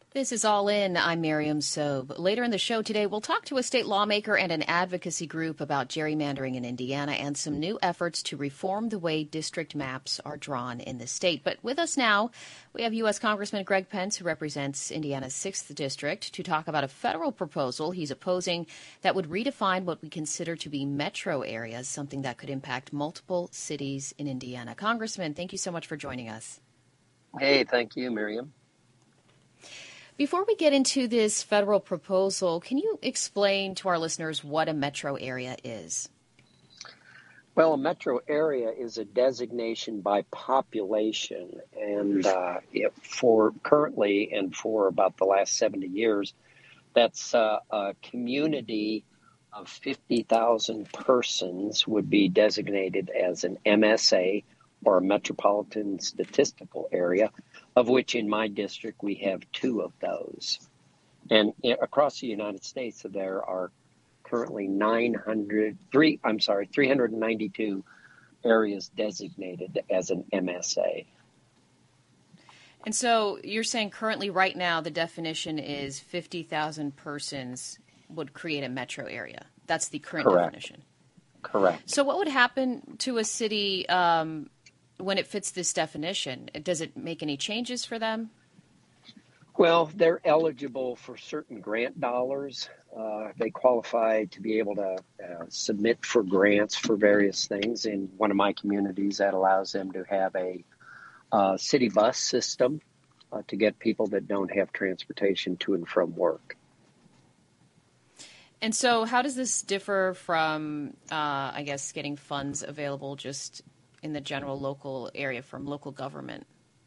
This is All In. I'm Miriam Sobe. Later in the show today, we'll talk to a state lawmaker and an advocacy group about gerrymandering in Indiana and some new efforts to reform the way district maps are drawn in the state. But with us now, we have U.S. Congressman Greg Pence, who represents Indiana's 6th District, to talk about a federal proposal he's opposing that would redefine what we consider to be metro areas, something that could impact multiple cities in Indiana. Congressman, thank you so much for joining us. Hey, thank you, Miriam. Before we get into this federal proposal, can you explain to our listeners what a metro area is? Well, a metro area is a designation by population, and for currently and for about the last 70 years, that's a community of 50,000 persons would be designated as an MSA, or a metropolitan statistical area, of which in my district we have 2 of those. And across the United States, there are currently 392 areas designated as an MSA. And so you're saying currently right now the definition is 50,000 persons would create a metro area. That's the current definition. Correct. So what would happen to a city when it fits this definition? Does it make any changes for them? Well, they're eligible for certain grant dollars. They qualify to be able to submit for grants for various things. In one of my communities, that allows them to have a city bus system to get people that don't have transportation to and from work. And so how does this differ from, getting funds available just in the general local area from local government?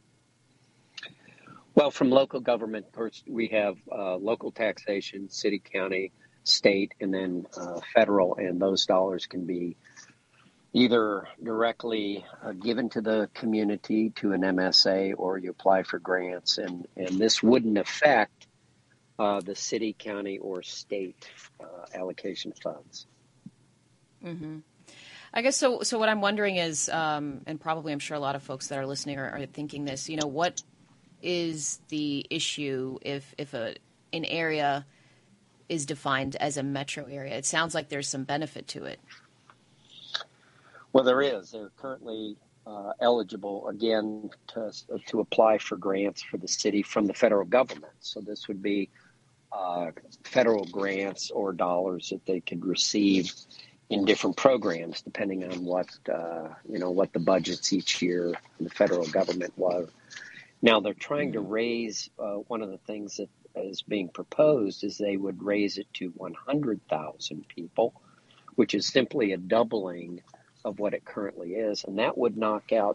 Well, from local government, first we have local taxation, city, county, state, and then federal, and those dollars can be either directly given to the community to an MSA, or you apply for grants, and this wouldn't affect the city, county, or state allocation funds. Mm-hmm. I guess so. So what I'm wondering is, and probably I'm sure a lot of folks that are listening are thinking this, what is the issue if an area is defined as a metro area? It sounds like there's some benefit to it. Well, there is. They're currently eligible, again, to apply for grants for the city from the federal government. So this would be federal grants or dollars that they could receive in different programs, depending on what the budgets each year in the federal government was. Now they're trying to raise, one of the things that is being proposed is they would raise it to 100,000 people, which is simply a doubling of what it currently is. And that would knock out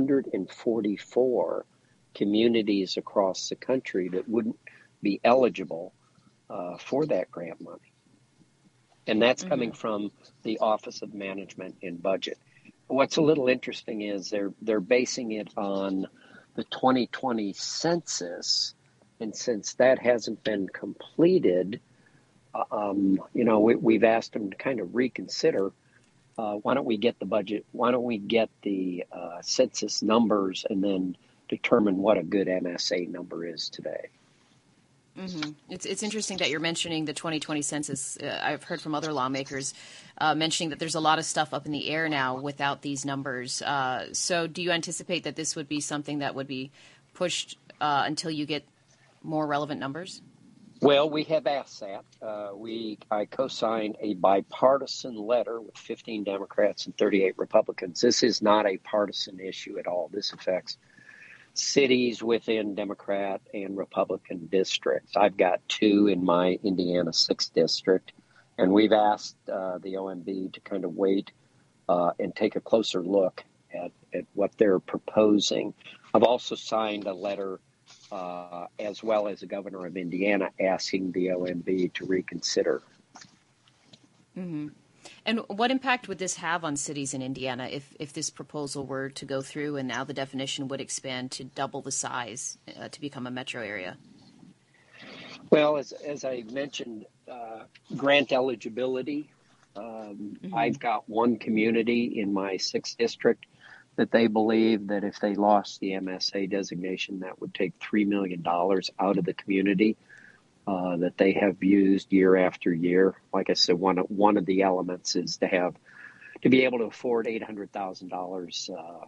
144 communities across the country that wouldn't be eligible for that grant money. And that's coming from the Office of Management and Budget. What's a little interesting is they're basing it on the 2020 census, and since that hasn't been completed, we've asked them to kind of reconsider. Why don't we get the budget? Why don't we get the census numbers and then determine what a good MSA number is today? Mm-hmm. It's interesting that you're mentioning the 2020 census. I've heard from other lawmakers mentioning that there's a lot of stuff up in the air now without these numbers. So do you anticipate that this would be something that would be pushed until you get more relevant numbers? Well, we have asked that. I co-signed a bipartisan letter with 15 Democrats and 38 Republicans. This is not a partisan issue at all. This affects cities within Democrat and Republican districts. I've got 2 in my Indiana 6th district, and we've asked the OMB to kind of wait and take a closer look at what they're proposing. I've also signed a letter as well as the governor of Indiana asking the OMB to reconsider. Mm-hmm. And what impact would this have on cities in Indiana if this proposal were to go through and now the definition would expand to double the size to become a metro area? Well, as I mentioned, grant eligibility. I've got one community in my 6th district that they believe that if they lost the MSA designation, that would take $3 million out of the community that they have used year after year. Like I said, one of the elements is to be able to afford $800,000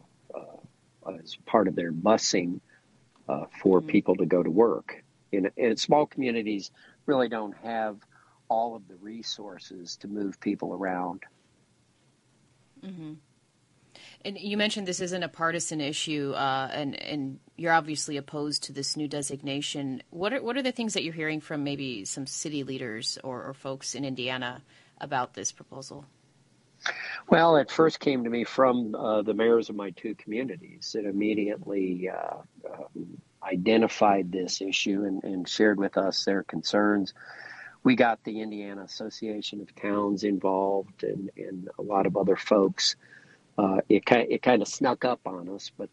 as part of their busing for people to go to work. And small communities really don't have all of the resources to move people around. Mm-hmm. And you mentioned this isn't a partisan issue, and you're obviously opposed to this new designation. What are the things that you're hearing from maybe some city leaders or folks in Indiana about this proposal? Well, it first came to me from the mayors of my two communities that immediately identified this issue and shared with us their concerns. We got the Indiana Association of Towns involved and a lot of other folks. It kind of snuck up on us, but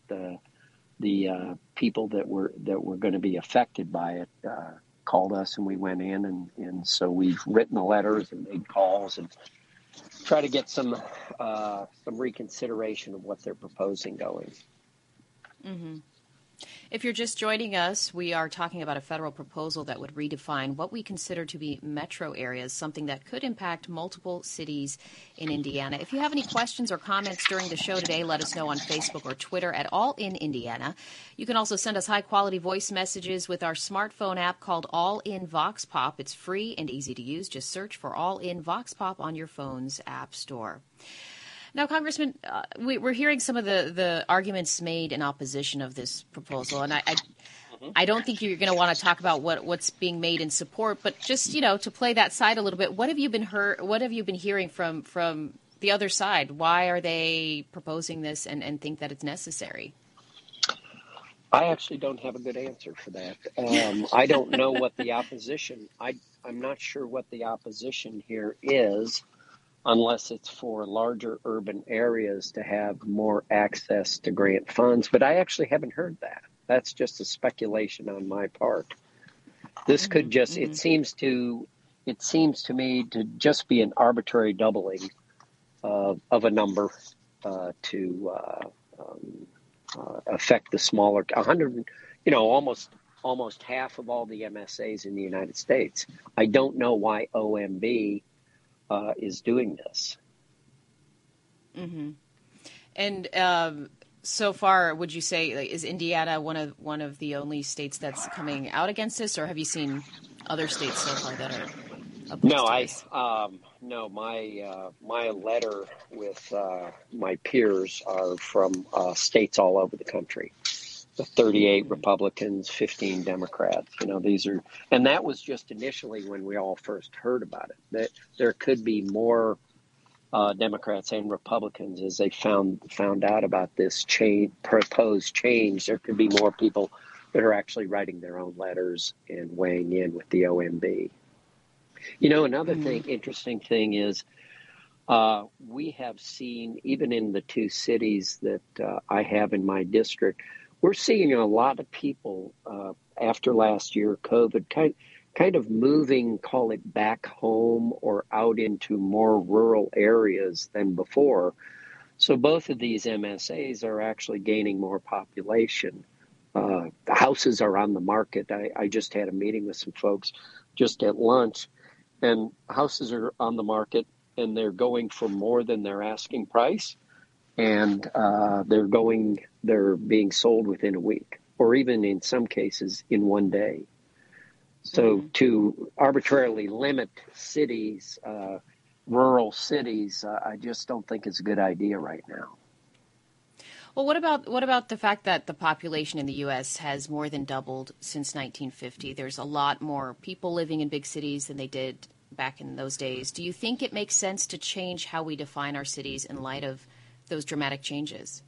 the people that were going to be affected by it called us, and we went in, and so we've written the letters and made calls and try to get some reconsideration of what they're proposing going. Mm-hmm. If you're just joining us, we are talking about a federal proposal that would redefine what we consider to be metro areas, something that could impact multiple cities in Indiana. If you have any questions or comments during the show today, let us know on Facebook or Twitter at All in Indiana. You can also send us high-quality voice messages with our smartphone app called All in Vox Pop. It's free and easy to use. Just search for All in Vox Pop on your phone's app store. Now, Congressman, we're hearing some of the arguments made in opposition of this proposal, and I don't think you're going to want to talk about what's being made in support, but just to play that side a little bit. What have you been hearing from the other side? Why are they proposing this and think that it's necessary? I actually don't have a good answer for that. I don't know what the opposition. I'm not sure what the opposition here is, unless it's for larger urban areas to have more access to grant funds. But I actually haven't heard that. That's just a speculation on my part. This could just, it seems to me to just be an arbitrary doubling of a number to affect the smaller 100, almost half of all the MSAs in the United States. I don't know why OMB is doing this. Mm-hmm. And so far, would you say is Indiana one of the only states that's coming out against this, or have you seen other states so far that are opposed to this? No. My letter with my peers are from states all over the country. The 38 Republicans, 15 Democrats. And that was just initially when we all first heard about it. That there could be more Democrats and Republicans as they found out about this proposed change. There could be more people that are actually writing their own letters and weighing in with the OMB. Another interesting thing is we have seen, even in the two cities that I have in my district, we're seeing a lot of people after last year, COVID, kind of moving, call it back home or out into more rural areas than before. So both of these MSAs are actually gaining more population. The houses are on the market. I just had a meeting with some folks just at lunch, and houses are on the market, and they're going for more than their asking price. And they're being sold within a week, or even in some cases in one day. So to arbitrarily limit cities, rural cities, I just don't think it's a good idea right now. Well, what about the fact that the population in the U.S. has more than doubled since 1950? There's a lot more people living in big cities than they did back in those days. Do you think it makes sense to change how we define our cities in light of those dramatic changes?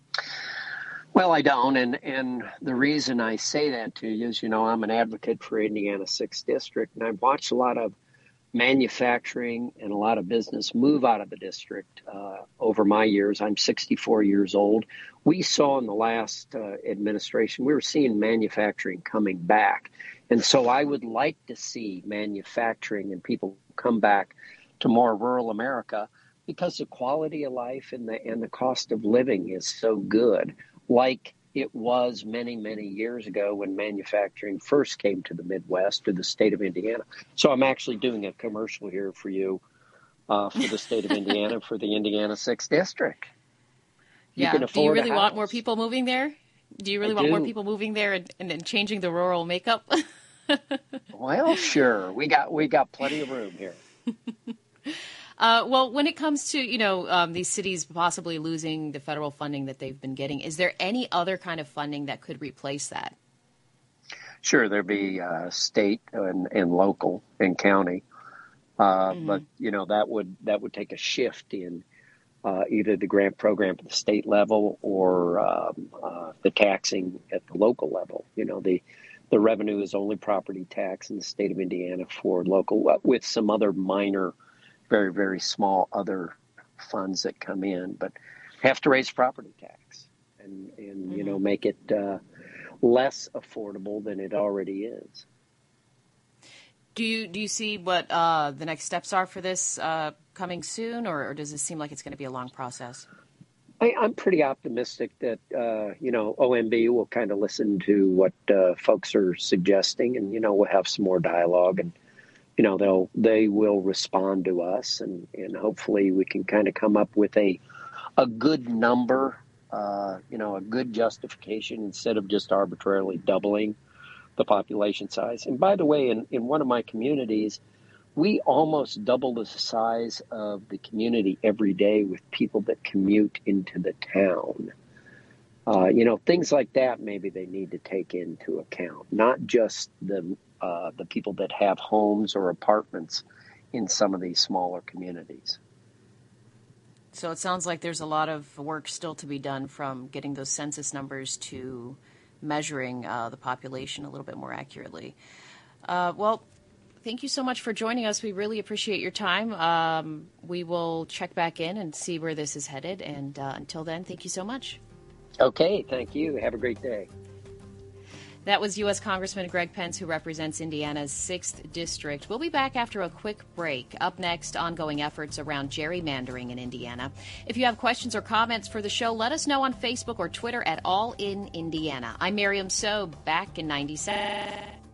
Well, I don't, and the reason I say that to you is, I'm an advocate for Indiana 6th District, and I've watched a lot of manufacturing and a lot of business move out of the district over my years. I'm 64 years old. We saw in the last administration, we were seeing manufacturing coming back, and so I would like to see manufacturing and people come back to more rural America, because the quality of life and the cost of living is so good, like it was many, many years ago when manufacturing first came to the Midwest or the state of Indiana. So I'm actually doing a commercial here for you for the state of Indiana, for the Indiana 6th District. You can afford Do you really a want more house. people moving there? Do you really I want more do. people moving there and changing the rural makeup? Well, sure. We got plenty of room here. Well, when it comes to, these cities possibly losing the federal funding that they've been getting, is there any other kind of funding that could replace that? Sure, there'd be state and local and county, but that would take a shift in either the grant program at the state level or the taxing at the local level. The revenue is only property tax in the state of Indiana for local, with some other minor, very, very small other funds that come in, but have to raise property tax and make it less affordable than it already is. Do you see what the next steps are for this coming soon, or does it seem like it's going to be a long process? I'm pretty optimistic that OMB will kind of listen to what folks are suggesting, and we'll have some more dialogue, and they will respond to us, and hopefully we can kind of come up with a good number, a good justification instead of just arbitrarily doubling the population size. And by the way, in one of my communities, we almost double the size of the community every day with people that commute into the town. Things like that maybe they need to take into account, not just the people that have homes or apartments in some of these smaller communities. So it sounds like there's a lot of work still to be done, from getting those census numbers to measuring the population a little bit more accurately. Well, thank you so much for joining us. We really appreciate your time. We will check back in and see where this is headed. And until then, thank you so much. Okay, thank you. Have a great day. That was U.S. Congressman Greg Pence, who represents Indiana's 6th District. We'll be back after a quick break. Up next, ongoing efforts around gerrymandering in Indiana. If you have questions or comments for the show, let us know on Facebook or Twitter at All in Indiana. I'm Miriam Sobe, back in 97.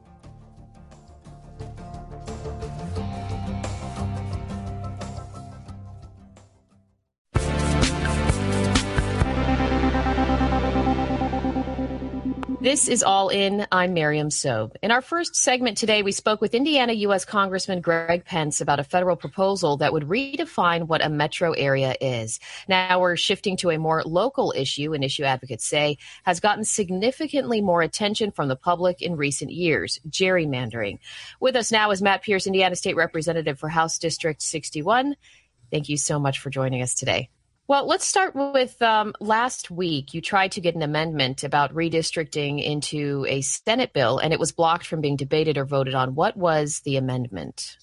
This is All In. I'm Miriam Sobe. In our first segment today, we spoke with Indiana U.S. Congressman Greg Pence about a federal proposal that would redefine what a metro area is. Now we're shifting to a more local issue, an issue advocates say has gotten significantly more attention from the public in recent years, gerrymandering. With us now is Matt Pierce, Indiana State Representative for House District 61. Thank you so much for joining us today. Well, let's start with last week. You tried to get an amendment about redistricting into a Senate bill, and it was blocked from being debated or voted on. What was the amendment?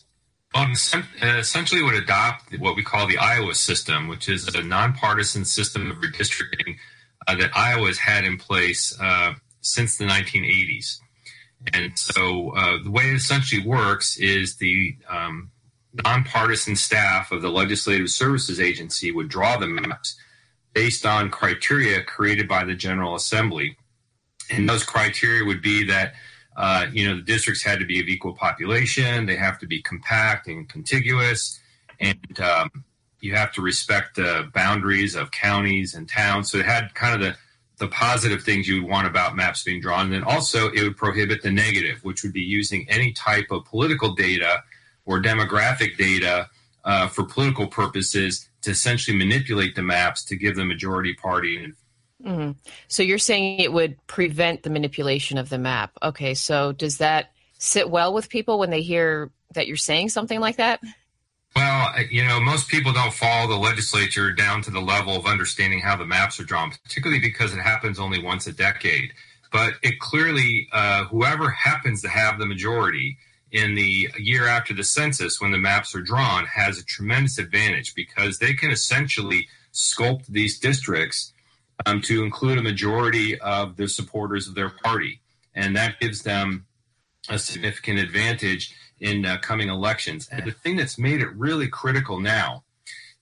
Essentially would adopt what we call the Iowa system, which is a nonpartisan system of redistricting that Iowa's had in place since the 1980s. And so the way it essentially works is the nonpartisan staff of the Legislative Services Agency would draw the maps based on criteria created by the General Assembly. And those criteria would be that, the districts had to be of equal population, they have to be compact and contiguous, and you have to respect the boundaries of counties and towns. So it had kind of the positive things you would want about maps being drawn. And then also it would prohibit the negative, which would be using any type of political data or demographic data for political purposes to essentially manipulate the maps to give the majority party. Mm-hmm. So you're saying it would prevent the manipulation of the map. Okay, so does that sit well with people when they hear that you're saying something like that? Well, most people don't follow the legislature down to the level of understanding how the maps are drawn, particularly because it happens only once a decade. But it clearly, whoever happens to have the majority in the year after the census, when the maps are drawn, has a tremendous advantage because they can essentially sculpt these districts to include a majority of the supporters of their party. And that gives them a significant advantage in coming elections. And the thing that's made it really critical now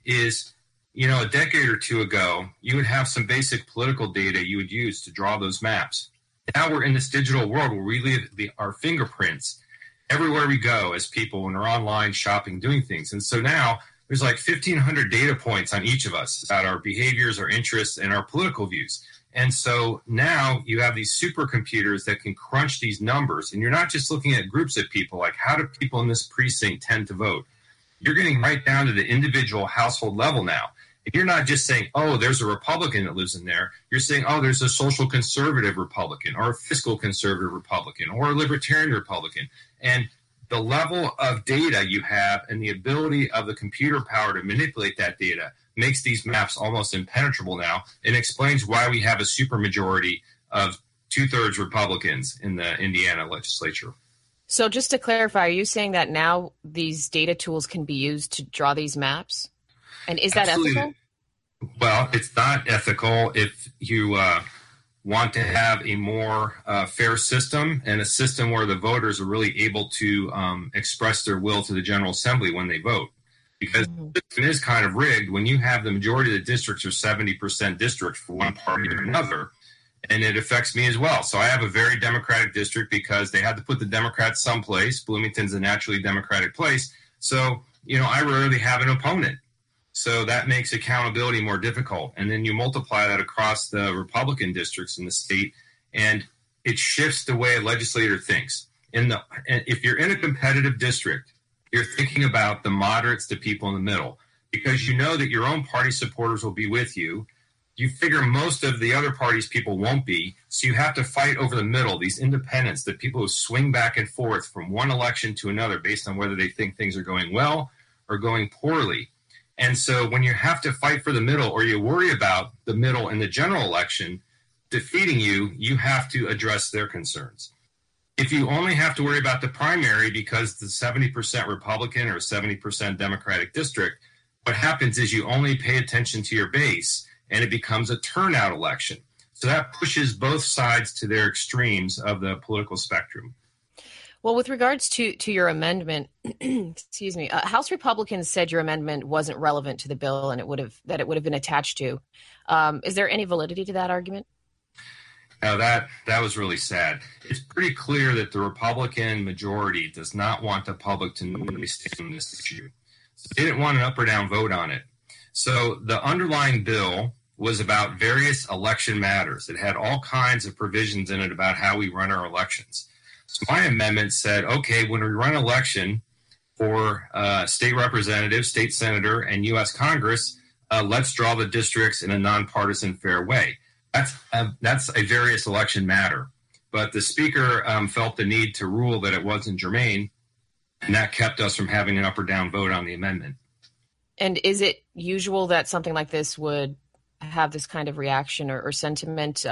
is, a decade or two ago, you would have some basic political data you would use to draw those maps. Now we're in this digital world where we leave our fingerprints everywhere we go as people when we're online shopping, doing things. And so now there's like 1,500 data points on each of us about our behaviors, our interests, and our political views. And so now you have these supercomputers that can crunch these numbers. And you're not just looking at groups of people, like how do people in this precinct tend to vote? You're getting right down to the individual household level now. And you're not just saying, oh, there's a Republican that lives in there. You're saying, oh, there's a social conservative Republican or a fiscal conservative Republican or a libertarian Republican. And the level of data you have and the ability of the computer power to manipulate that data makes these maps almost impenetrable now, and explains why we have a supermajority of 2/3 Republicans in the Indiana legislature. So just to clarify, are you saying that now these data tools can be used to draw these maps? And is that ethical? Well, it's not ethical if you want to have a more fair system and a system where the voters are really able to express their will to the General Assembly when they vote. Because the system is kind of rigged when you have the majority of the districts are 70% districts for one party or another, and it affects me as well. So I have a very Democratic district because they had to put the Democrats someplace. Bloomington's a naturally Democratic place. So, I rarely have an opponent. So that makes accountability more difficult. And then you multiply that across the Republican districts in the state, and it shifts the way a legislator thinks. If you're in a competitive district, you're thinking about the moderates, the people in the middle, because you know that your own party supporters will be with you. You figure most of the other party's people won't be, so you have to fight over the middle, these independents, the people who swing back and forth from one election to another based on whether they think things are going well or going poorly. And so when you have to fight for the middle, or you worry about the middle in the general election defeating you, you have to address their concerns. If you only have to worry about the primary because the 70% Republican or 70% Democratic district, what happens is you only pay attention to your base, and it becomes a turnout election. So that pushes both sides to their extremes of the political spectrum. Well, with regards to your amendment, excuse me, House Republicans said your amendment wasn't relevant to the bill and it would have been attached to. Is there any validity to that argument? Now, that was really sad. It's pretty clear that the Republican majority does not want the public to know where they stand on this issue. So they didn't want an up or down vote on it. So the underlying bill was about various election matters. It had all kinds of provisions in it about how we run our elections. So my amendment said, okay, when we run an election for state representative, state senator, and U.S. Congress, let's draw the districts in a nonpartisan, fair way. That's a various election matter. But the speaker felt the need to rule that it wasn't germane, and that kept us from having an up or down vote on the amendment. And is it usual that something like this would have this kind of reaction or sentiment?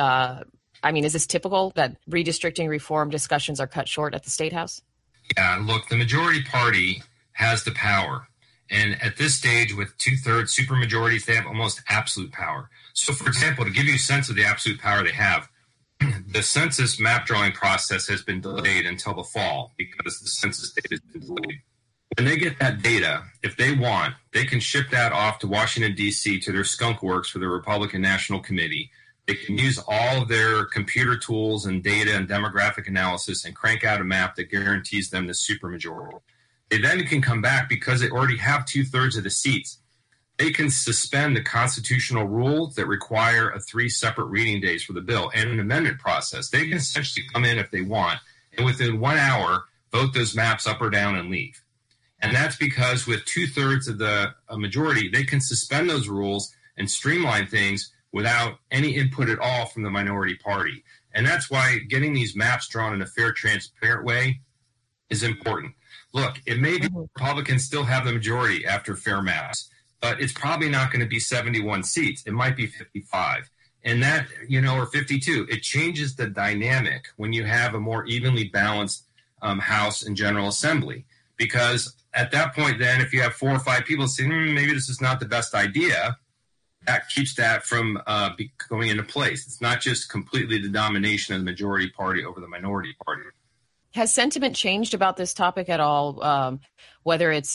Is this typical that redistricting reform discussions are cut short at the State House? Yeah, look, the majority party has the power. And at this stage, with 2/3 supermajorities, they have almost absolute power. So, for example, to give you a sense of the absolute power they have, the census map drawing process has been delayed until the fall because the census data has been delayed. When they get that data, if they want, they can ship that off to Washington, D.C. to their skunk works for the Republican National Committee. They can use all of their computer tools and data and demographic analysis and crank out a map that guarantees them the supermajority. They then can come back because they already have 2/3 of the seats. They can suspend the constitutional rules that require 3 separate reading days for the bill and an amendment process. They can essentially come in if they want, and within 1 hour, vote those maps up or down and leave. And that's because with 2/3 of the majority, they can suspend those rules and streamline things without any input at all from the minority party. And that's why getting these maps drawn in a fair, transparent way is important. Look, it may be Republicans still have the majority after fair maps, but it's probably not going to be 71 seats. It might be 55. And that, or 52. It changes the dynamic when you have a more evenly balanced House and General Assembly. Because at that point, then, if you have 4 or 5 people saying, maybe this is not the best idea, that keeps that from going into place. It's not just completely the domination of the majority party over the minority party. Has sentiment changed about this topic at all, whether it's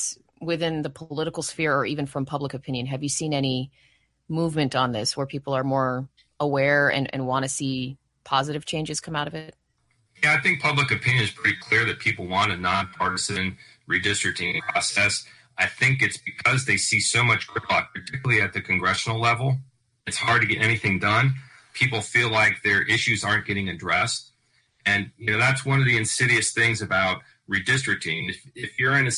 within the political sphere or even from public opinion? Have you seen any movement on this where people are more aware and want to see positive changes come out of it? Yeah, I think public opinion is pretty clear that people want a nonpartisan redistricting process. I think it's because they see so much gridlock, particularly at the congressional level. It's hard to get anything done. People feel like their issues aren't getting addressed. And, that's one of the insidious things about redistricting. If you're in a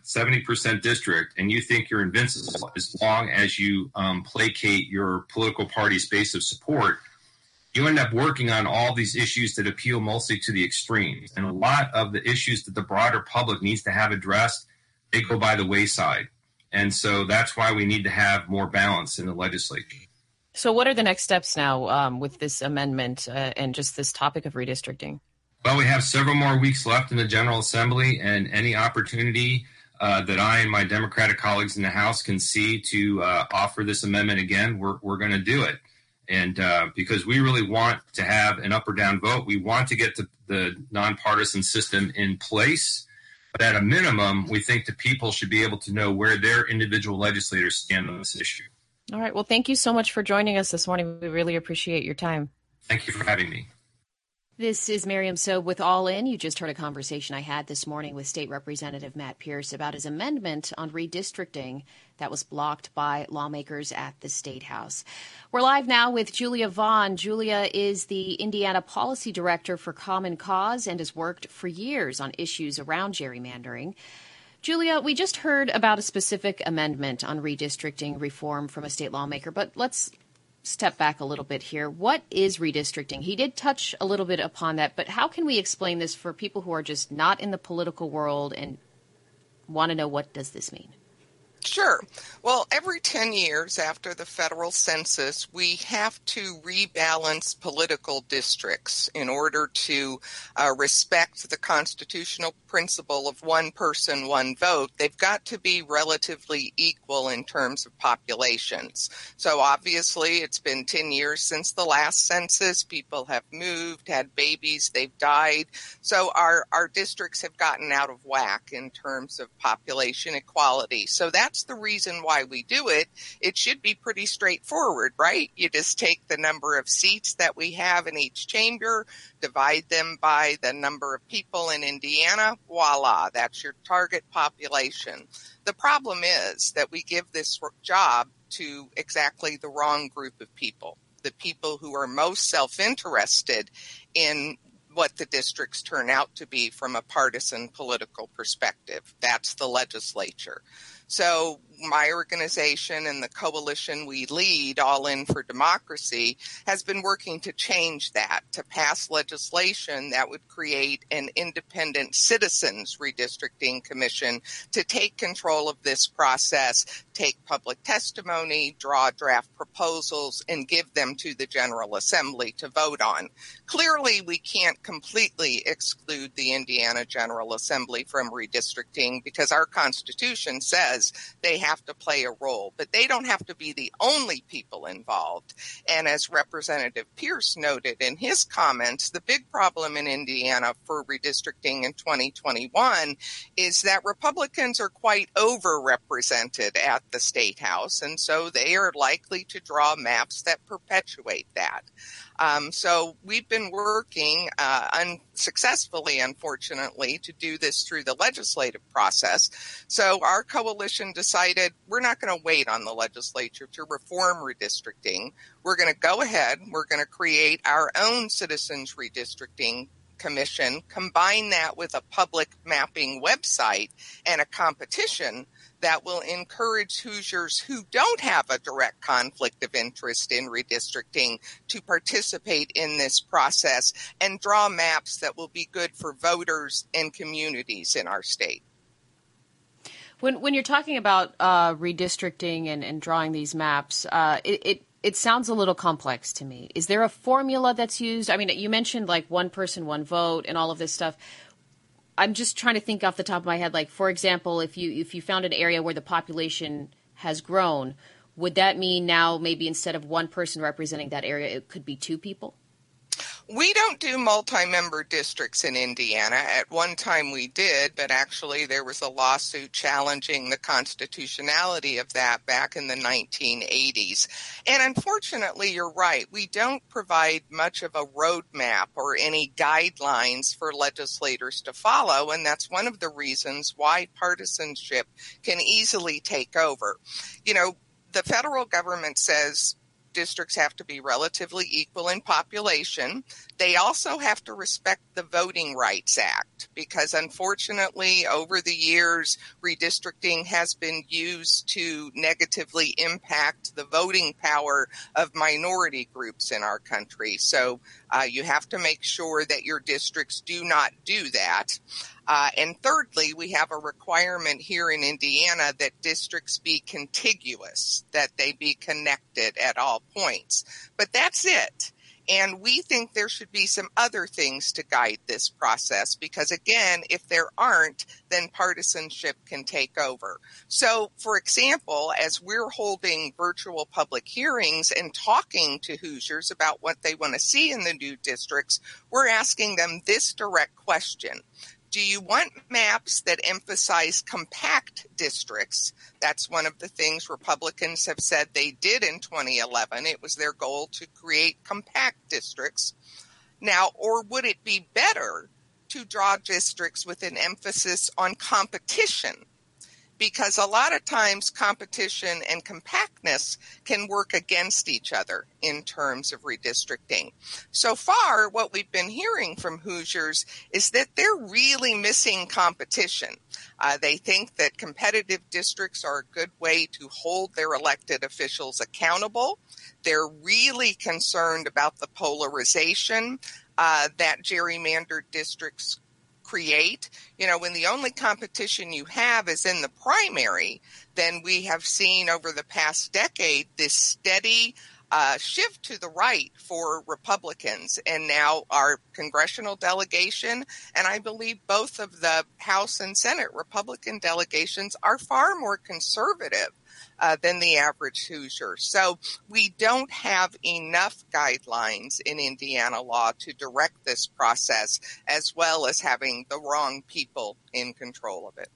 70% district and you think you're invincible as long as you placate your political party's base of support, you end up working on all these issues that appeal mostly to the extremes. And a lot of the issues that the broader public needs to have addressed, they go by the wayside. And so that's why we need to have more balance in the legislature. So what are the next steps now with this amendment and just this topic of redistricting? Well, we have several more weeks left in the General Assembly, and any opportunity that I and my Democratic colleagues in the House can see to offer this amendment again, we're going to do it. And because we really want to have an up or down vote, we want to get the nonpartisan system in place. But at a minimum, we think the people should be able to know where their individual legislators stand on this issue. All right. Well, thank you so much for joining us this morning. We really appreciate your time. Thank you for having me. This is Miriam Sobe with All In. You just heard a conversation I had this morning with State Representative Matt Pierce about his amendment on redistricting that was blocked by lawmakers at the State House. We're live now with Julia Vaughn. Julia is the Indiana Policy Director for Common Cause and has worked for years on issues around gerrymandering. Julia, we just heard about a specific amendment on redistricting reform from a state lawmaker, but let's step back a little bit here. What is redistricting? He did touch a little bit upon that, but how can we explain this for people who are just not in the political world and want to know what does this mean? Sure. Well, every 10 years after the federal census, we have to rebalance political districts in order to respect the constitutional principle of one person, one vote. They've got to be relatively equal in terms of populations. So obviously, it's been 10 years since the last census. People have moved, had babies, they've died. So our districts have gotten out of whack in terms of population equality. So that's the reason why we do it. It should be pretty straightforward, right? You just take the number of seats that we have in each chamber, divide them by the number of people in Indiana, voila, that's your target population. The problem is that we give this job to exactly the wrong group of people, the people who are most self-interested in what the districts turn out to be from a partisan political perspective. That's the legislature. So my organization and the coalition we lead, All In for Democracy, has been working to change that, to pass legislation that would create an independent citizens redistricting commission to take control of this process, take public testimony, draw draft proposals, and give them to the General Assembly to vote on. Clearly, we can't completely exclude the Indiana General Assembly from redistricting because our Constitution says they have to play a role, but they don't have to be the only people involved. And as Representative Pierce noted in his comments, the big problem in Indiana for redistricting in 2021 is that Republicans are quite overrepresented at the State House, and so they are likely to draw maps that perpetuate that. So we've been working unsuccessfully, unfortunately, to do this through the legislative process. So our coalition decided we're not going to wait on the legislature to reform redistricting. We're going to go ahead. We're going to create our own citizens redistricting commission, combine that with a public mapping website and a competition that will encourage Hoosiers who don't have a direct conflict of interest in redistricting to participate in this process and draw maps that will be good for voters and communities in our state. When you're talking about redistricting and drawing these maps, it sounds a little complex to me. Is there a formula that's used? I mean, you mentioned like one person, one vote and all of this stuff. I'm just trying to think off the top of my head, like, for example, if you found an area where the population has grown, would that mean now maybe instead of one person representing that area, it could be two people? We don't do multi-member districts in Indiana. At one time we did, but actually there was a lawsuit challenging the constitutionality of that back in the 1980s. And unfortunately, you're right. We don't provide much of a roadmap or any guidelines for legislators to follow, and that's one of the reasons why partisanship can easily take over. You know, the federal government says districts have to be relatively equal in population. They also have to respect the Voting Rights Act because, unfortunately, over the years, redistricting has been used to negatively impact the voting power of minority groups in our country. So you have to make sure that your districts do not do that. And thirdly, we have a requirement here in Indiana that districts be contiguous, that they be connected at all points. But that's it. And we think there should be some other things to guide this process because, again, if there aren't, then partisanship can take over. So, for example, as we're holding virtual public hearings and talking to Hoosiers about what they want to see in the new districts, we're asking them this direct question. Do you want maps that emphasize compact districts? That's one of the things Republicans have said they did in 2011. It was their goal to create compact districts. Now, or would it be better to draw districts with an emphasis on competition? Because a lot of times competition and compactness can work against each other in terms of redistricting. So far, what we've been hearing from Hoosiers is that they're really missing competition. They think that competitive districts are a good way to hold their elected officials accountable. They're really concerned about the polarization that gerrymandered districts create. You know, when the only competition you have is in the primary, then we have seen over the past decade this steady shift to the right for Republicans. And now our congressional delegation, and I believe both of the House and Senate Republican delegations are far more conservative than the average Hoosier. So we don't have enough guidelines in Indiana law to direct this process, as well as having the wrong people in control of it.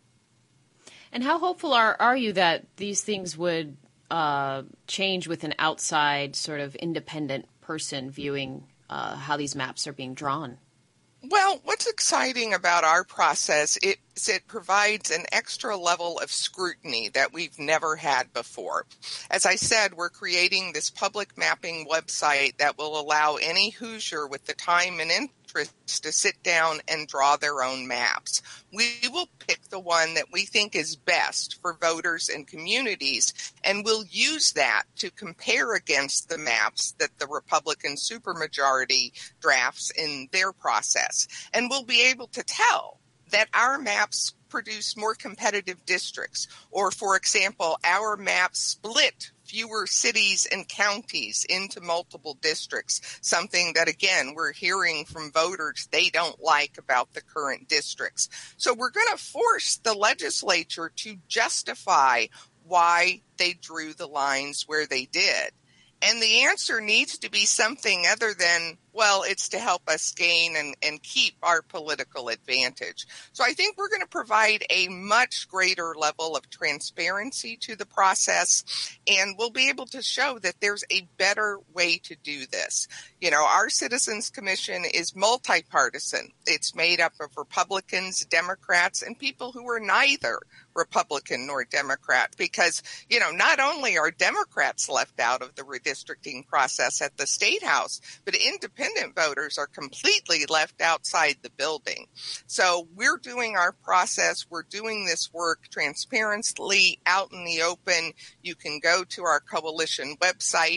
And how hopeful are you that these things would change with an outside sort of independent person viewing how these maps are being drawn? Well, what's exciting about our process is it provides an extra level of scrutiny that we've never had before. As I said, we're creating this public mapping website that will allow any Hoosier with the time and interest to sit down and draw their own maps. We will pick the one that we think is best for voters and communities, and we'll use that to compare against the maps that the Republican supermajority drafts in their process. And we'll be able to tell that our maps produce more competitive districts, or, for example, our maps split fewer cities and counties into multiple districts, something that, again, we're hearing from voters they don't like about the current districts. So we're going to force the legislature to justify why they drew the lines where they did. And the answer needs to be something other than, well, it's to help us gain and keep our political advantage. So I think we're going to provide a much greater level of transparency to the process, and we'll be able to show that there's a better way to do this. You know, our Citizens Commission is multi-partisan. It's made up of Republicans, Democrats, and people who are neither Republican nor Democrat, because, you know, not only are Democrats left out of the redistricting process at the State House, but independent voters are completely left outside the building. So we're doing our process. We're doing this work transparently out in the open. You can go to our coalition website,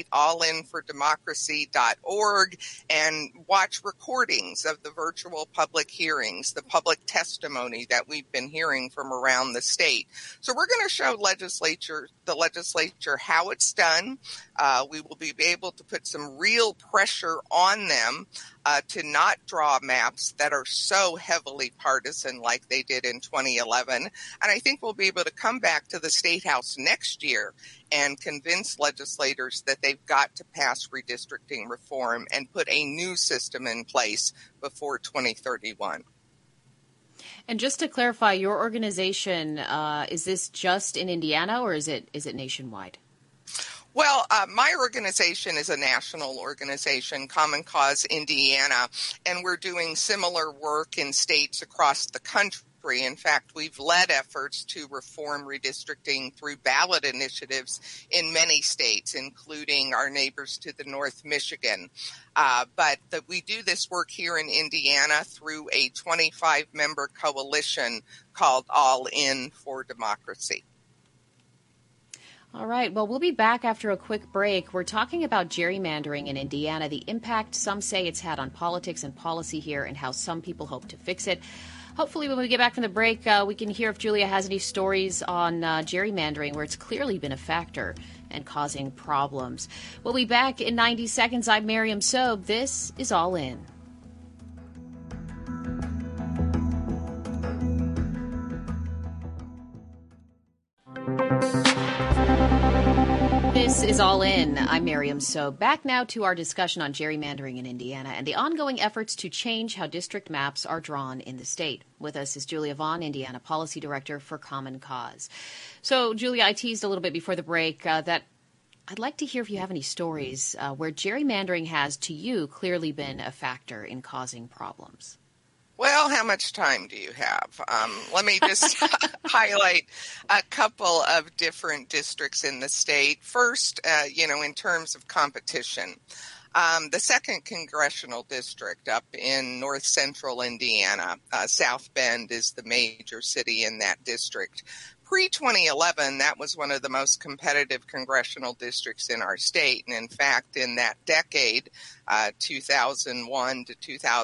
allinfordemocracy.org, and watch recordings of the virtual public hearings, the public testimony that we've been hearing from around the state. So we're going to show the legislature how it's done. We will be able to put some real pressure on them them to not draw maps that are so heavily partisan like they did in 2011. And I think we'll be able to come back to the State House next year and convince legislators that they've got to pass redistricting reform and put a new system in place before 2031. And just to clarify, your organization, is this just in Indiana or is it nationwide? Well, my organization is a national organization, Common Cause Indiana, and we're doing similar work in states across the country. In fact, we've led efforts to reform redistricting through ballot initiatives in many states, including our neighbors to the north, Michigan. But we do this work here in Indiana through a 25-member coalition called All In for Democracy. All right. Well, we'll be back after a quick break. We're talking about gerrymandering in Indiana, the impact some say it's had on politics and policy here, and how some people hope to fix it. Hopefully, when we get back from the break, we can hear if Julia has any stories on gerrymandering where it's clearly been a factor and causing problems. We'll be back in 90 seconds. I'm Miriam Sobe. This is All In. This is All In. I'm Miriam Sobe. Back now to our discussion on gerrymandering in Indiana and the ongoing efforts to change how district maps are drawn in the state. With us is Julia Vaughn, Indiana Policy Director for Common Cause. So, Julia, I teased a little bit before the break that I'd like to hear if you have any stories where gerrymandering has, to you, clearly been a factor in causing problems. Well, how much time do you have? Let me just highlight a couple of different districts in the state. First, in terms of competition, the 2nd Congressional District up in north central Indiana, South Bend is the major city in that district. Pre-2011, that was one of the most competitive congressional districts in our state. And in fact, in that decade, 2001 to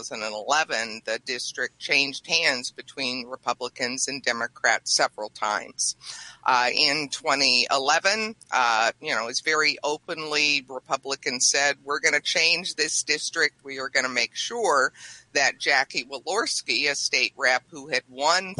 2011, the district changed hands between Republicans and Democrats several times. In 2011, it was very openly, Republicans said, we're going to change this district. We are going to make sure that Jackie Walorski, a state rep who had run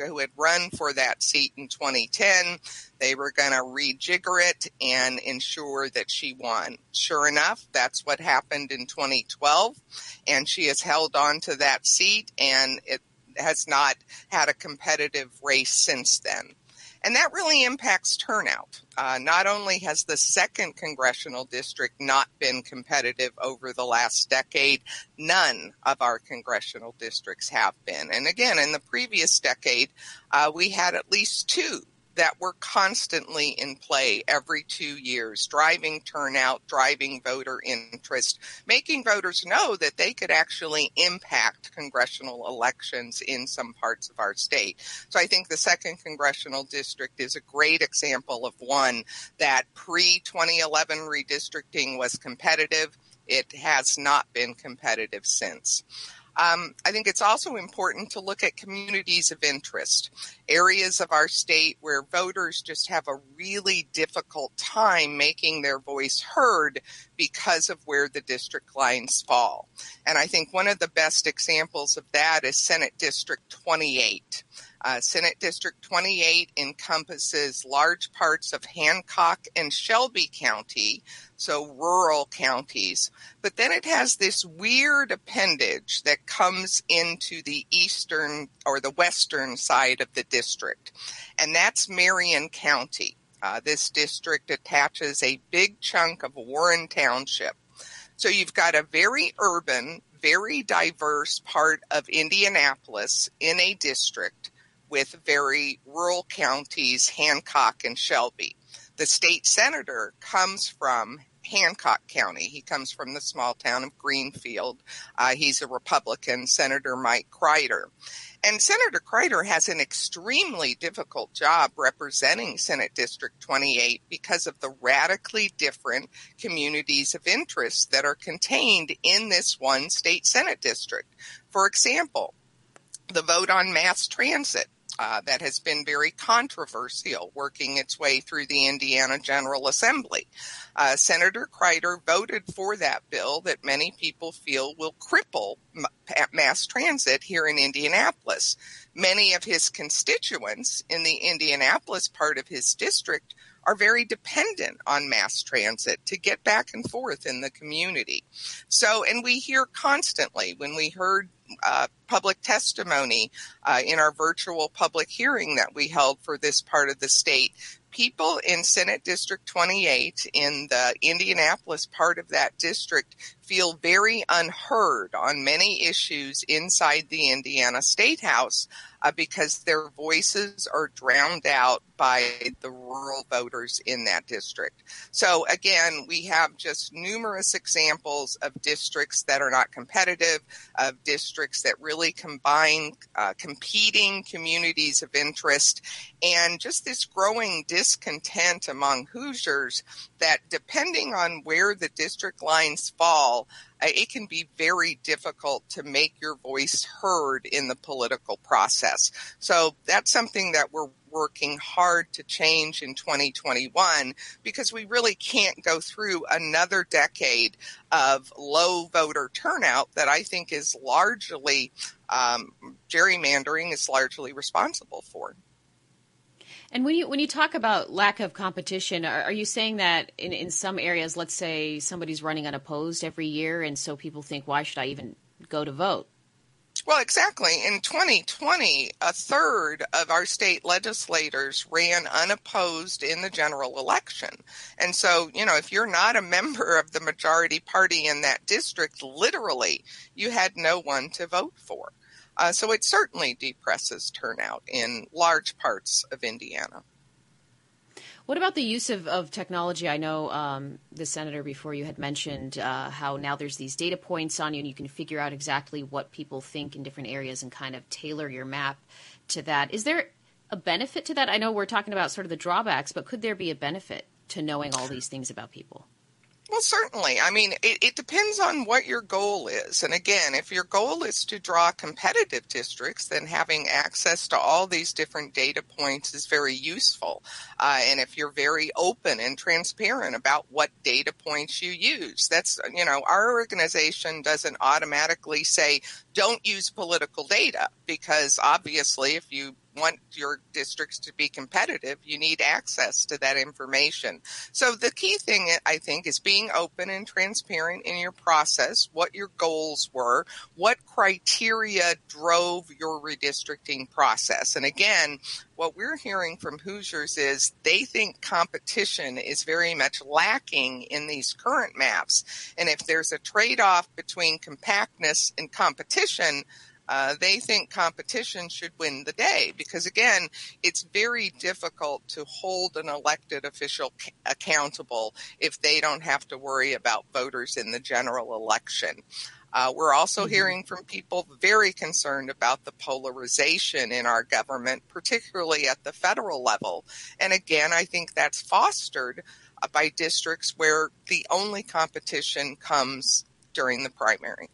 for that seat in 2010, they were going to rejigger it and ensure that she won. Sure enough, that's what happened in 2012, and she has held on to that seat, and it has not had a competitive race since then. And that really impacts turnout. Not only has the 2nd Congressional District not been competitive over the last decade, none of our congressional districts have been. And again, in the previous decade, we had at least 2 that were constantly in play every 2 years, driving turnout, driving voter interest, making voters know that they could actually impact congressional elections in some parts of our state. So I think the 2nd Congressional District is a great example of one that pre-2011 redistricting was competitive. It has not been competitive since. I think it's also important to look at communities of interest, areas of our state where voters just have a really difficult time making their voice heard because of where the district lines fall. And I think one of the best examples of that is Senate District 28. Senate District 28 encompasses large parts of Hancock and Shelby County, so rural counties. But then it has this weird appendage that comes into the eastern or the western side of the district, and that's Marion County. This district attaches a big chunk of Warren Township. So you've got a very urban, very diverse part of Indianapolis in a district with very rural counties, Hancock and Shelby. The state senator comes from Hancock County. He comes from the small town of Greenfield. He's a Republican, Senator Mike Crider. And Senator Crider has an extremely difficult job representing Senate District 28 because of the radically different communities of interest that are contained in this one state Senate district. For example, the vote on mass transit. that has been very controversial, working its way through the Indiana General Assembly. Senator Crider voted for that bill that many people feel will cripple mass transit here in Indianapolis. Many of his constituents in the Indianapolis part of his district are very dependent on mass transit to get back and forth in the community. So, and we hear constantly, when we heard public testimony in our virtual public hearing that we held for this part of the state, people in Senate District 28 in the Indianapolis part of that district feel very unheard on many issues inside the Indiana State House because their voices are drowned out by the rural voters in that district. So again, we have just numerous examples of districts that are not competitive, of districts that really combine competing communities of interest, and just this growing discontent among Hoosiers that depending on where the district lines fall, it can be very difficult to make your voice heard in the political process. So that's something that we're working hard to change in 2021, because we really can't go through another decade of low voter turnout that I think is largely gerrymandering is largely responsible for. And when you talk about lack of competition, are you saying that in some areas, let's say somebody's running unopposed every year, and so people think, why should I even go to vote? Well, exactly. In 2020, a third of our state legislators ran unopposed in the general election. And so, if you're not a member of the majority party in that district, literally, you had no one to vote for. So it certainly depresses turnout in large parts of Indiana. What about the use of technology? I know the senator before you had mentioned how now there's these data points on you and you can figure out exactly what people think in different areas and kind of tailor your map to that. Is there a benefit to that? I know we're talking about sort of the drawbacks, but could there be a benefit to knowing all these things about people? Well, certainly. I mean, it depends on what your goal is. And again, if your goal is to draw competitive districts, then having access to all these different data points is very useful. And if you're very open and transparent about what data points you use, that's, our organization doesn't automatically say, don't use political data, because obviously if you want your districts to be competitive, you need access to that information. So the key thing, I think, is being open and transparent in your process, what your goals were, what criteria drove your redistricting process. And again, what we're hearing from Hoosiers is they think competition is very much lacking in these current maps. And if there's a trade-off between compactness and competition, they think competition should win the day, because, again, it's very difficult to hold an elected official accountable if they don't have to worry about voters in the general election. We're also hearing from people very concerned about the polarization in our government, particularly at the federal level. And again, I think that's fostered by districts where the only competition comes during the primary.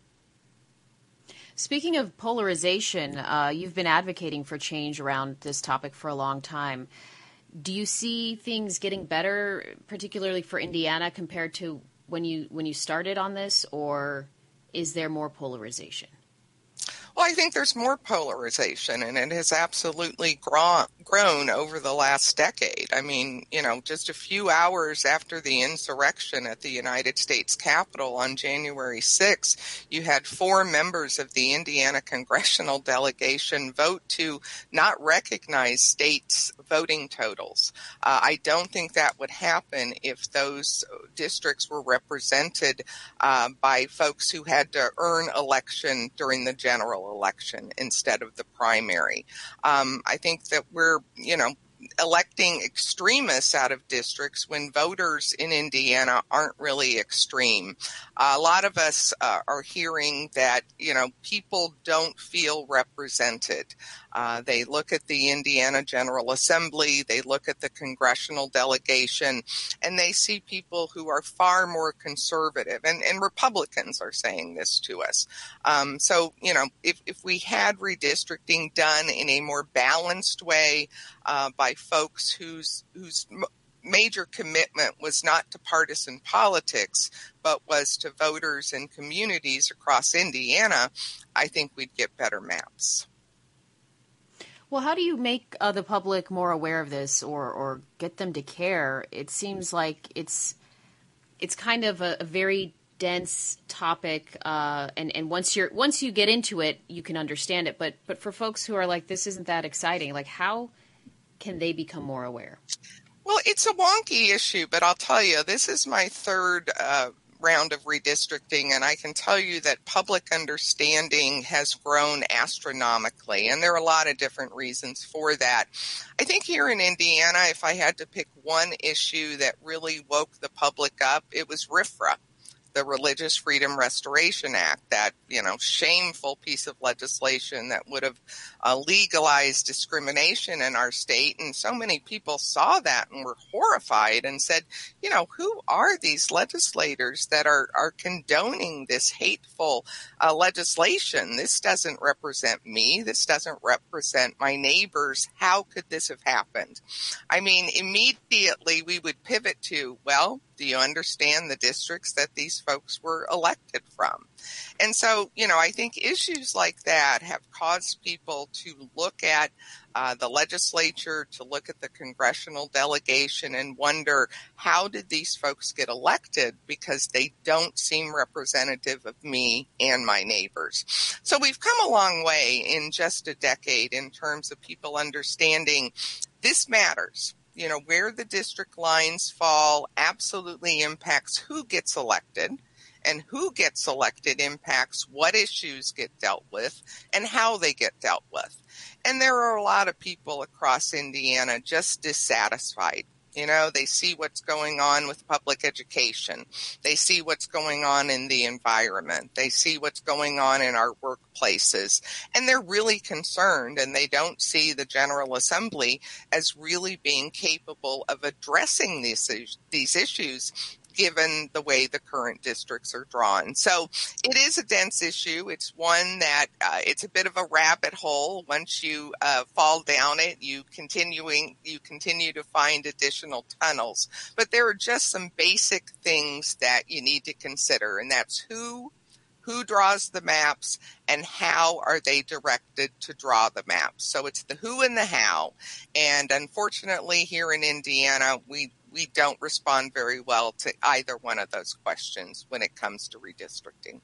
Speaking of polarization, you've been advocating for change around this topic for a long time. Do you see things getting better, particularly for Indiana, compared to when you started on this, or is there more polarization? Well, I think there's more polarization, and it has absolutely grown over the last decade. I mean, just a few hours after the insurrection at the United States Capitol on January 6th, you had 4 members of the Indiana congressional delegation vote to not recognize states' voting totals. I don't think that would happen if those districts were represented by folks who had to earn election during the general election instead of the primary. I think that we're, electing extremists out of districts when voters in Indiana aren't really extreme. A lot of us are hearing that, people don't feel represented. They look at the Indiana General Assembly, they look at the congressional delegation, and they see people who are far more conservative. And Republicans are saying this to us. So, if we had redistricting done in a more balanced way by folks whose major commitment was not to partisan politics, but was to voters and communities across Indiana, I think we'd get better maps. Well, how do you make the public more aware of this or get them to care? It seems like it's kind of a very dense topic, and once you get into it, you can understand it. But for folks who are like, this isn't that exciting, like how can they become more aware? Well, it's a wonky issue, but I'll tell you, this is my third round of redistricting, and I can tell you that public understanding has grown astronomically, and there are a lot of different reasons for that. I think here in Indiana, if I had to pick one issue that really woke the public up, it was RFRA, the Religious Freedom Restoration Act, that, shameful piece of legislation that would have legalized discrimination in our state. And so many people saw that and were horrified and said, who are these legislators that are condoning this hateful legislation? This doesn't represent me. This doesn't represent my neighbors. How could this have happened? I mean, immediately we would pivot to, well, do you understand the districts that these folks were elected from? And so, I think issues like that have caused people to look at the legislature, to look at the congressional delegation and wonder, how did these folks get elected? Because they don't seem representative of me and my neighbors. So we've come a long way in just a decade in terms of people understanding this matters. Where the district lines fall absolutely impacts who gets elected, and who gets elected impacts what issues get dealt with and how they get dealt with. And there are a lot of people across Indiana just dissatisfied. They see what's going on with public education. They see what's going on in the environment. They see what's going on in our workplaces. And they're really concerned, and they don't see the General Assembly as really being capable of addressing these issues, given the way the current districts are drawn. So it is a dense issue. It's one that it's a bit of a rabbit hole. Once you fall down it, you continue to find additional tunnels. But there are just some basic things that you need to consider, and that's who draws the maps and how are they directed to draw the maps. So it's the who and the how. And unfortunately, here in Indiana, we don't respond very well to either one of those questions when it comes to redistricting.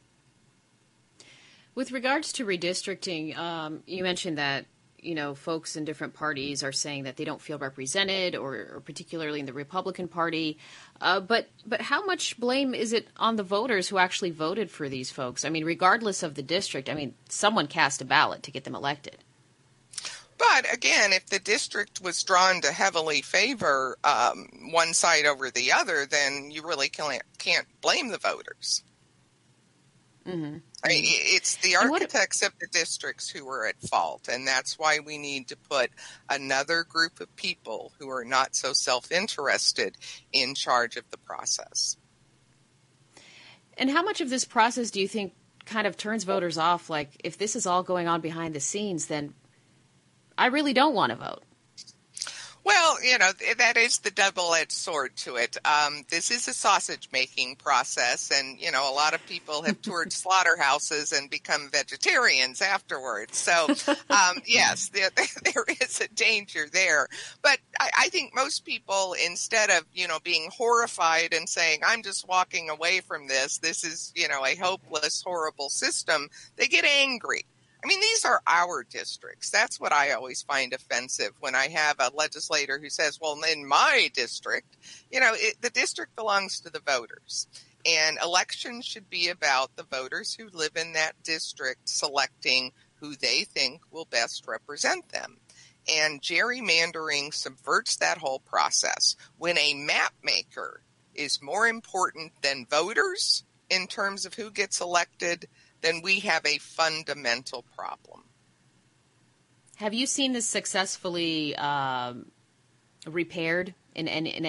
With regards to redistricting, you mentioned that, folks in different parties are saying that they don't feel represented, or particularly in the Republican Party. But how much blame is it on the voters who actually voted for these folks? I mean, regardless of the district, someone cast a ballot to get them elected. But again, if the district was drawn to heavily favor one side over the other, then you really can't blame the voters. Mm-hmm. It's the architects of the districts who are at fault, and that's why we need to put another group of people who are not so self-interested in charge of the process. And how much of this process do you think kind of turns voters off? Like, if this is all going on behind the scenes, then I really don't want to vote. Well, that is the double-edged sword to it. This is a sausage-making process, and, a lot of people have toured slaughterhouses and become vegetarians afterwards. So, yes, there is a danger there. But I think most people, instead of, being horrified and saying, I'm just walking away from this is, a hopeless, horrible system, they get angry. These are our districts. That's what I always find offensive when I have a legislator who says, well, in my district, the district belongs to the voters. And elections should be about the voters who live in that district selecting who they think will best represent them. And gerrymandering subverts that whole process. When a map maker is more important than voters in terms of who gets elected, then we have a fundamental problem. Have you seen this successfully repaired in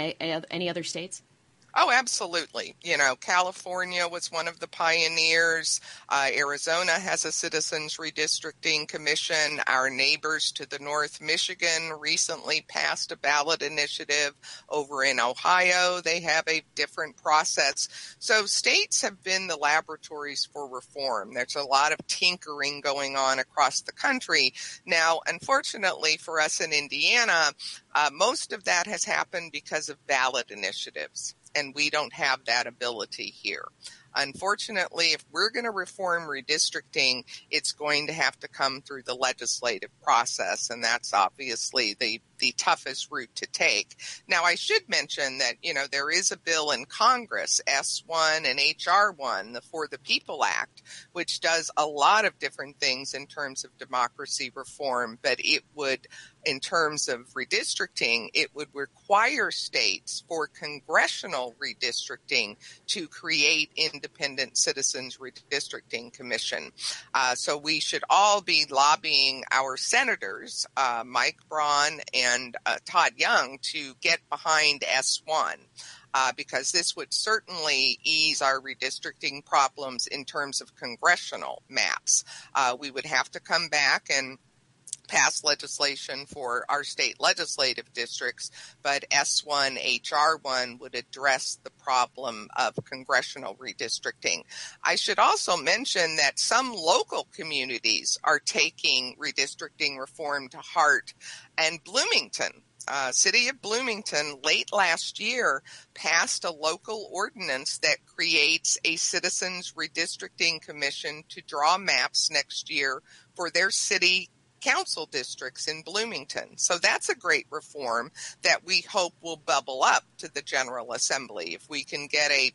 any other states? Oh, absolutely. You know, California was one of the pioneers. Arizona has a citizens redistricting commission. Our neighbors to the north, Michigan, recently passed a ballot initiative. Over in Ohio, they have a different process. So states have been the laboratories for reform. There's a lot of tinkering going on across the country. Now, unfortunately for us in Indiana, most of that has happened because of ballot initiatives. And we don't have that ability here. Unfortunately, if we're going to reform redistricting, it's going to have to come through the legislative process, and that's obviously the toughest route to take. Now, I should mention that, you know, there is a bill in Congress, S1 and HR1, the For the People Act, which does a lot of different things in terms of democracy reform, but it would, in terms of redistricting, it would require states for congressional redistricting to create independent citizens redistricting commission. So we should all be lobbying our senators, Mike Braun and Todd Young, to get behind S1. Because this would certainly ease our redistricting problems in terms of congressional maps. We would have to come back and pass legislation for our state legislative districts, but S1, HR1 would address the problem of congressional redistricting. I should also mention that some local communities are taking redistricting reform to heart, and Bloomington, City of Bloomington, late last year, passed a local ordinance that creates a citizens redistricting commission to draw maps next year for their city council districts in Bloomington. So that's a great reform that we hope will bubble up to the General Assembly. If we can get a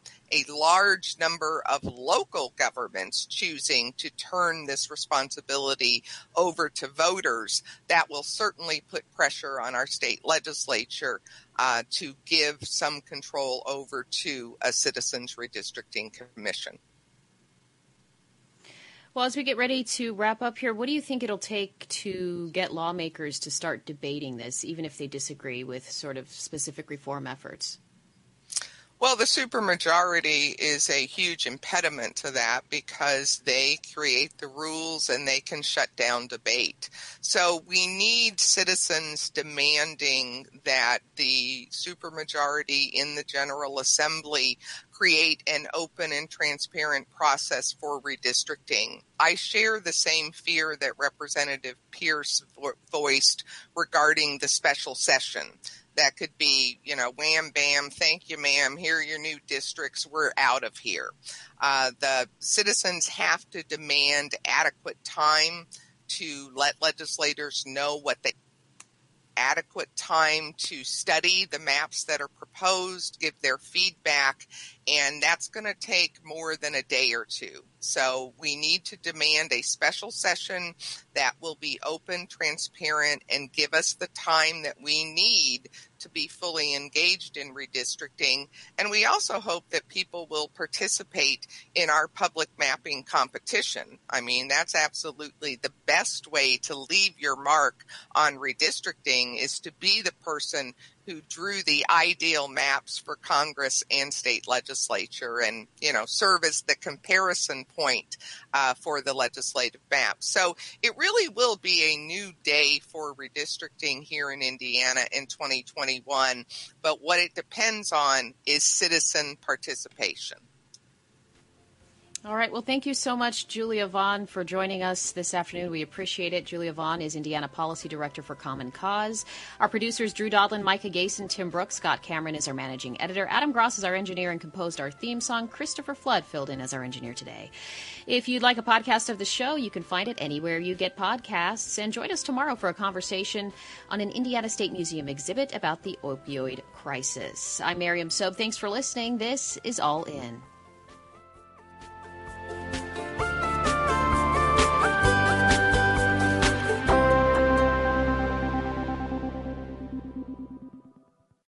large number of local governments choosing to turn this responsibility over to voters, that will certainly put pressure on our state legislature to give some control over to a citizens redistricting commission. Well, as we get ready to wrap up here, what do you think it'll take to get lawmakers to start debating this, even if they disagree with sort of specific reform efforts? Well, the supermajority is a huge impediment to that because they create the rules and they can shut down debate. So we need citizens demanding that the supermajority in the General Assembly create an open and transparent process for redistricting. I share the same fear that Representative Pierce voiced regarding the special session. That could be, you know, wham, bam, thank you, ma'am, here are your new districts, we're out of here. The citizens have to demand adequate time to let legislators know what they adequate time to study the maps that are proposed, give their feedback, and that's going to take more than a day or two. So we need to demand a special session that will be open, transparent, and give us the time that we need to be fully engaged in redistricting. And we also hope that people will participate in our public mapping competition. I mean, that's absolutely the best way to leave your mark on redistricting, is to be the person who drew the ideal maps for Congress and state legislature and, you know, serve as the comparison point for the legislative maps. So it really will be a new day for redistricting here in Indiana in 2021. But what it depends on is citizen participation. All right. Well, thank you so much, Julia Vaughn, for joining us this afternoon. We appreciate it. Julia Vaughn is Indiana Policy Director for Common Cause. Our producers, Drew Dodlin, Micah Gason, Tim Brooks, Scott Cameron is our managing editor. Adam Gross is our engineer and composed our theme song. Christopher Flood filled in as our engineer today. If you'd like a podcast of the show, you can find it anywhere you get podcasts. And join us tomorrow for a conversation on an Indiana State Museum exhibit about the opioid crisis. I'm Miriam Sobe. Thanks for listening. This is All In.